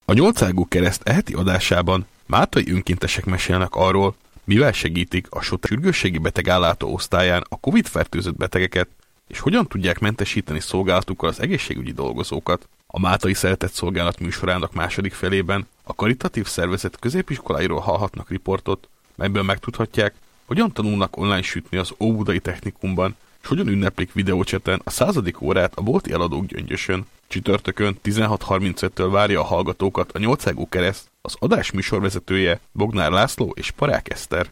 A Nyolcágú Kereszt eheti adásában mátai önkéntesek mesélnek arról, mivel segítik a SOTE sürgősségi betegállátó osztályán a Covid-fertőzött betegeket, és hogyan tudják mentesíteni szolgálatukkal az egészségügyi dolgozókat. A Mátai Szeretett Szolgálat műsorának második felében a karitatív szervezet középiskoláiról hallhatnak riportot, melyből megtudhatják, hogyan tanulnak online sütni az Óbudai Technikumban, és hogyan ünneplik videócseten a 100. órát a bolti eladók Gyöngyösön. Csütörtökön 16:35-től várja a hallgatókat a Nyolcágú Kereszt, az adás műsorvezetője Bognár László és Parák Eszter.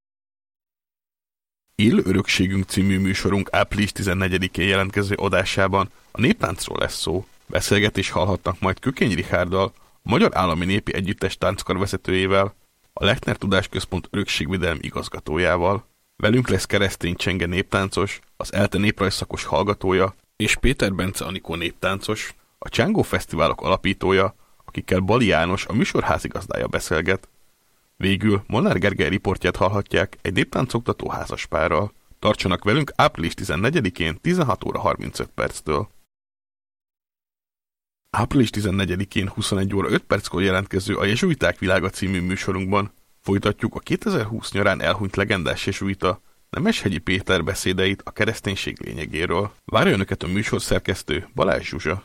Élő örökségünk című műsorunk április 14-én jelentkező adásában a néptáncról lesz szó. Beszélgetés hallhatnak majd Kökény Richárddal, a Magyar Állami Népi Együttes tánckar vezetőjével, a Lechner Tudásközpont örökségvédelmi igazgatójával. Velünk lesz Keresztény Csenge néptáncos, az ELTE néprajzszakos hallgatója, és Péter Bence Anikó néptáncos, a Csángó Fesztiválok alapítója, akikkel Bali János, a műsor házigazdája beszélget. Végül Molnár Gergely riportját hallhatják egy néptáncoktató házaspárral. Tartsanak velünk április 14-én 16:35 Április 14-én 21:05 jelentkező a Jezsuiták világa című műsorunkban folytatjuk a 2020 nyarán elhunyt legendás jezsuita Nemeshegyi Péter beszédeit a kereszténység lényegéről. Várja önöket a műsorszerkesztő Balázs Zsuzsa.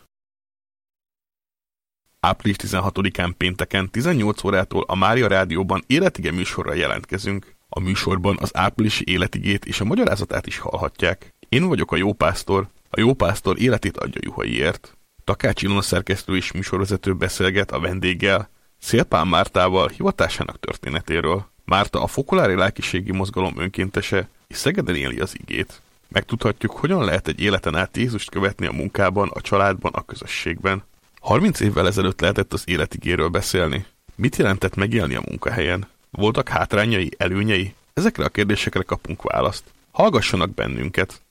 Április 16-án pénteken 18 órától a Mária Rádióban életige műsorra jelentkezünk. A műsorban az áprilisi életigét és a magyarázatát is hallhatják. Én vagyok a Jópásztor, a Jópásztor életét adja juhaiért. Takács Ilona szerkesztő és műsorvezető beszélget a vendéggel, Szélpán Mártával hivatásának történetéről. Márta a Fokolári Lelkiségi Mozgalom önkéntese, és Szegeden éli az igét. Megtudhatjuk, hogyan lehet egy életen át Jézust követni a munkában, a családban, a közösségben. 30 évvel ezelőtt lehetett az életigéről beszélni. Mit jelentett megélni a munkahelyen? Voltak hátrányai, előnyei? Ezekre a kérdésekre kapunk választ. Hallgassanak bennünket!